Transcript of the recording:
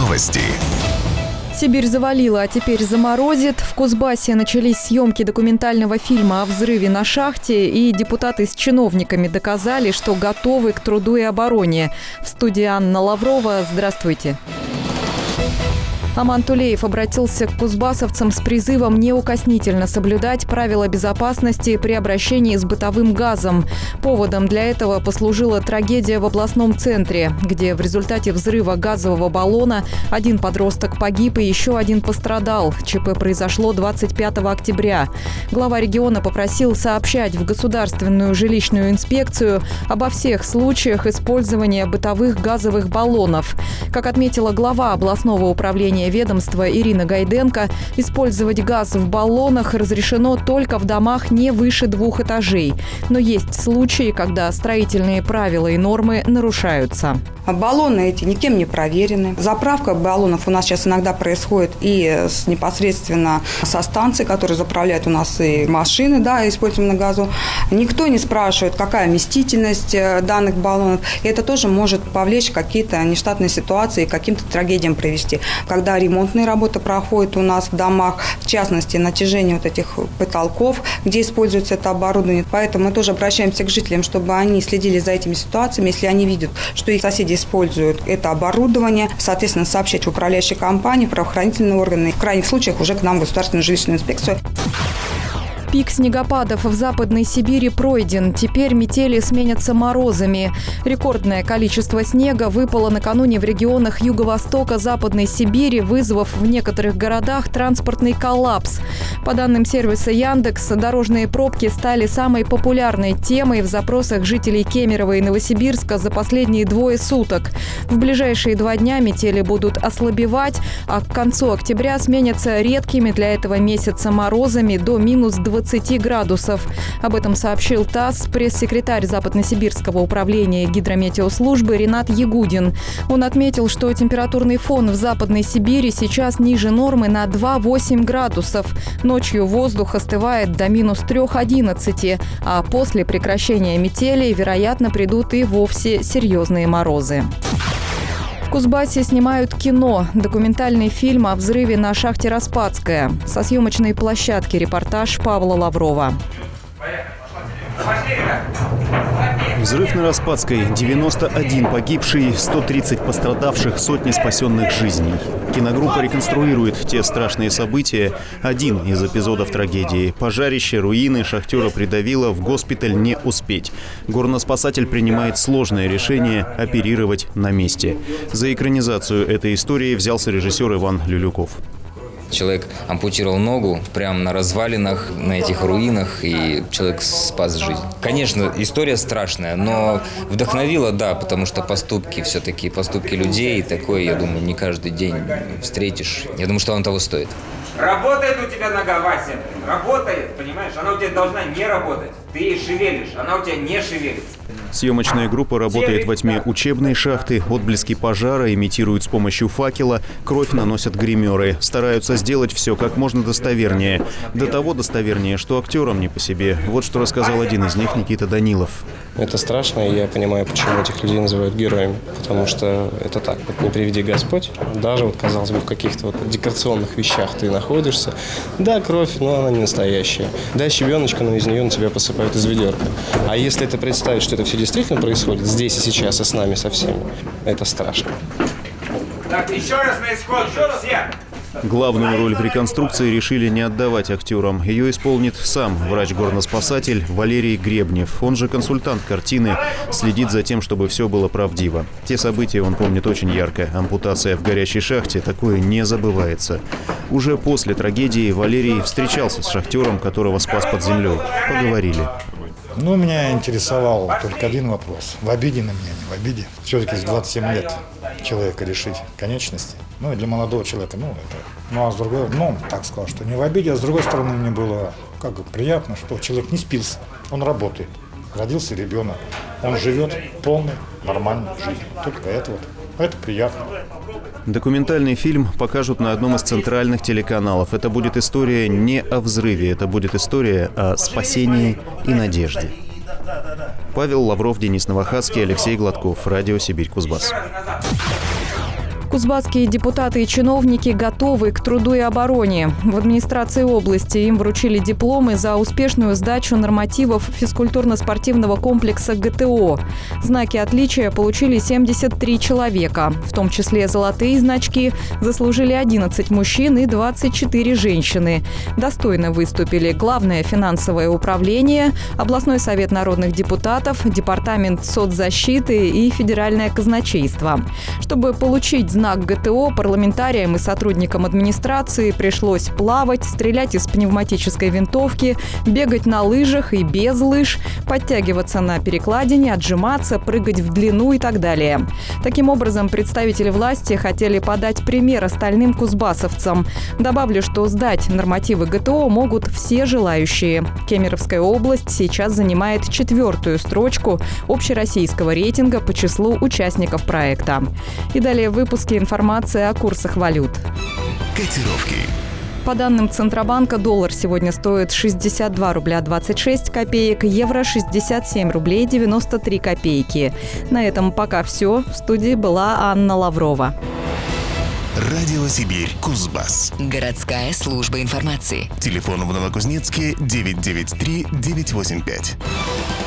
Новости. Сибирь завалила, а теперь заморозит. В Кузбассе начались съемки документального фильма о взрыве на шахте, и депутаты с чиновниками доказали, что готовы к труду и обороне. В студии Анна Лаврова. Здравствуйте. Аман Тулеев обратился к кузбассовцам с призывом неукоснительно соблюдать правила безопасности при обращении с бытовым газом. Поводом для этого послужила трагедия в областном центре, где в результате взрыва газового баллона один подросток погиб и еще один пострадал. ЧП произошло 25 октября. Глава региона попросил сообщать в Государственную жилищную инспекцию обо всех случаях использования бытовых газовых баллонов. Как отметила глава областного управления ведомства Ирина Гайденко, использовать газ в баллонах разрешено только в домах не выше 2 этажей. Но есть случаи, когда строительные правила и нормы нарушаются. Баллоны эти никем не проверены. Заправка баллонов у нас сейчас иногда происходит и непосредственно со станции, которые заправляют у нас и машины, используем на газу. Никто не спрашивает, какая вместительность данных баллонов. И это тоже может повлечь какие-то нештатные ситуации и к каким-то трагедиям привести. Когда ремонтные работы проходят у нас в домах, в частности, натяжение вот этих потолков, где используется это оборудование. Поэтому мы тоже обращаемся к жителям, чтобы они следили за этими ситуациями. Если они видят, что их соседи используют это оборудование, соответственно, сообщать в управляющие компании, правоохранительные органы, в крайних случаях уже к нам в Государственную жилищную инспекцию. Пик снегопадов в Западной Сибири пройден. Теперь метели сменятся морозами. Рекордное количество снега выпало накануне в регионах юго-востока Западной Сибири, вызвав в некоторых городах транспортный коллапс. По данным сервиса Яндекс, дорожные пробки стали самой популярной темой в запросах жителей Кемерово и Новосибирска за последние 2 суток. В ближайшие 2 дня метели будут ослабевать, а к концу октября сменятся редкими для этого месяца морозами до минус 20 градусов. Об этом сообщил ТАСС пресс-секретарь Западносибирского управления гидрометеослужбы Ренат Ягудин. Он отметил, что температурный фон в Западной Сибири сейчас ниже нормы на 2,8 градусов. Ночью воздух остывает до минус 3,11, а после прекращения метелей, вероятно, придут и вовсе серьезные морозы. В Кузбассе снимают кино. Документальный фильм о взрыве на шахте «Распадская». Со съемочной площадки репортаж Павла Лаврова. Взрыв на Распадской, 91 погибший, 130 пострадавших, сотни спасенных жизней. Киногруппа реконструирует те страшные события. Один из эпизодов трагедии. Пожарище, руины, шахтера придавило, в госпиталь не успеть. Горноспасатель принимает сложное решение оперировать на месте. За экранизацию этой истории взялся режиссер Иван Люлюков. Человек ампутировал ногу прямо на развалинах, на этих руинах, и человек спас жизнь. Конечно, история страшная, но вдохновила, потому что поступки людей, такое, я думаю, не каждый день встретишь. Я думаю, что он того стоит. Работает у тебя нога, Вася, работает, понимаешь? Она у тебя должна не работать. Ты ей шевелишь, она у тебя не шевелится. Съемочная группа работает во тьме учебной шахты, отблески пожара имитируют с помощью факела, кровь наносят гримеры. Стараются сделать все как можно достовернее. До того достовернее, что актерам не по себе. Вот что рассказал один из них, Никита Данилов. Это страшно, и я понимаю, почему этих людей называют героями. Потому что это так, не приведи Господь. Даже, казалось бы, в каких-то декорационных вещах ты находишься. Да, кровь, но она не настоящая. Да, щебеночка, но из нее на тебя посыпают из ведерка. А если это представить, что это все действительно происходит здесь и сейчас, и с нами со всеми, это страшно. Так, еще раз на исход, все! Главную роль в реконструкции решили не отдавать актерам. Ее исполнит сам врач-горноспасатель Валерий Гребнев. Он же консультант картины, следит за тем, чтобы все было правдиво. Те события он помнит очень ярко. Ампутация в горящей шахте, такое не забывается. Уже после трагедии Валерий встречался с шахтером, которого спас под землей. Поговорили. Меня интересовал только один вопрос. В обиде на меня, не в обиде. Все-таки с 27 лет человека лишить конечности. И для молодого человека, это. А с другой, так сказал, что не в обиде, а с другой стороны мне было приятно, что человек не спился. Он работает. Родился ребенок. Он живет полной, нормальной жизнью. Только это приятно. Документальный фильм покажут на одном из центральных телеканалов. Это будет история не о взрыве, это будет история о спасении и надежде. Павел Лавров, Денис Новохадский, Алексей Гладков. Радио Сибирь, Кузбасс. Кузбасские депутаты и чиновники готовы к труду и обороне. В администрации области им вручили дипломы за успешную сдачу нормативов физкультурно-спортивного комплекса ГТО. Знаки отличия получили 73 человека. В том числе золотые значки заслужили 11 мужчин и 24 женщины. Достойно выступили Главное финансовое управление, Областной совет народных депутатов, Департамент соцзащиты и Федеральное казначейство. Чтобы получить знак ГТО, парламентариям и сотрудникам администрации пришлось плавать, стрелять из пневматической винтовки, бегать на лыжах и без лыж, подтягиваться на перекладине, отжиматься, прыгать в длину и так далее. Таким образом, представители власти хотели подать пример остальным кузбассовцам. Добавлю, что сдать нормативы ГТО могут все желающие. Кемеровская область сейчас занимает 4-ю строчку общероссийского рейтинга по числу участников проекта. И далее в выпуске информация о курсах валют. Котировки. По данным Центробанка, доллар сегодня стоит 62 рубля 26 копеек, евро 67 рублей 93 копейки. На этом пока все. В студии была Анна Лаврова. Радио Сибирь, Кузбасс. Городская служба информации. Телефон в Новокузнецке 993-985.